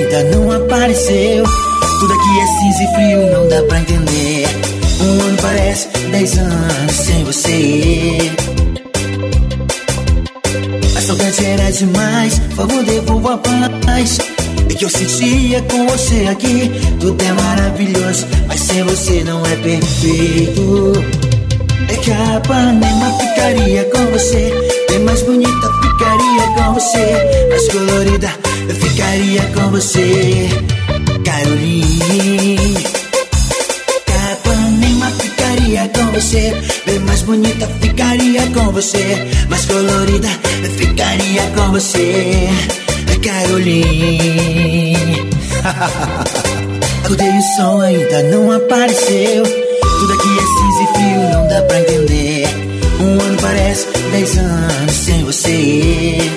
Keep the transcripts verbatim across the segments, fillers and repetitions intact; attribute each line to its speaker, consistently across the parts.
Speaker 1: ainda não apareceu. Tudo aqui é cinza e frio, não dá pra entender. Um ano parece dez anos sem você. A saudade era demais, por favor devolva a paz. E que eu sentia com você aqui, tudo é maravilhoso, mas sem você não é perfeito. É que a Ipanema ficaria com você, bem mais bonita ficaria com você, mais colorida eu ficaria com você, Caroline. A Ipanema ficaria com você, bem mais bonita ficaria com você, mais colorida eu ficaria com você, Caroline. Acordei, o sol ainda não apareceu. Tudo aqui é cinza e frio, não dá pra entender. Um ano parece dez anos sem você.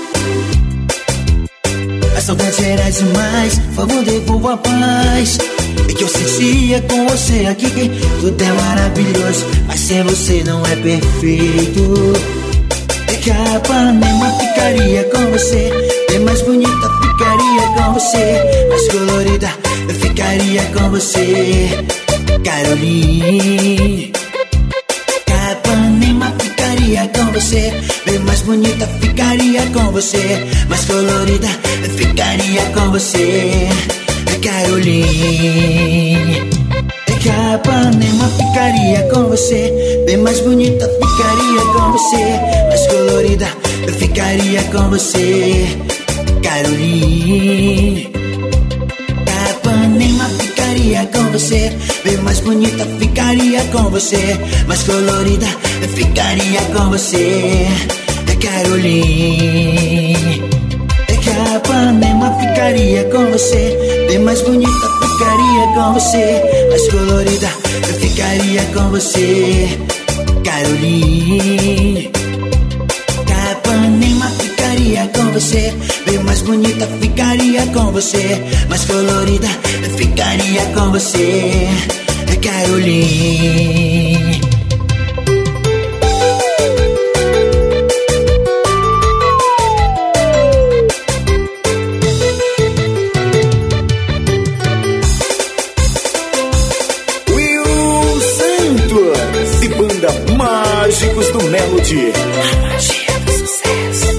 Speaker 1: A saudade era demais, por favor devolva a paz. É que eu sentia com você aqui, tudo é maravilhoso, mas sem você não é perfeito. É que a Ipanema ficaria com você, bem mais bonita ficaria com você, mais colorida eu ficaria com você, Caroline. A Ipanema ficaria com você, bem mais bonita ficaria com você, mais colorida eu ficaria com você, Caroline. É que a Ipanema ficaria com você, bem mais bonita ficaria com você, mais colorida eu ficaria com você, Caroline. A Ipanema ficaria com você, bem mais bonita ficaria com você, mais colorida eu ficaria com você, Caroline. É que a Ipanema ficaria com você, bem mais bonita ficaria com você, mais colorida eu ficaria com você, Caroline. A Ipanema ficaria com você, bem mais bonita ficaria com você, mais colorida eu ficaria com você, Caroline.
Speaker 2: Mágicos do Melody.
Speaker 1: A magia do sucesso.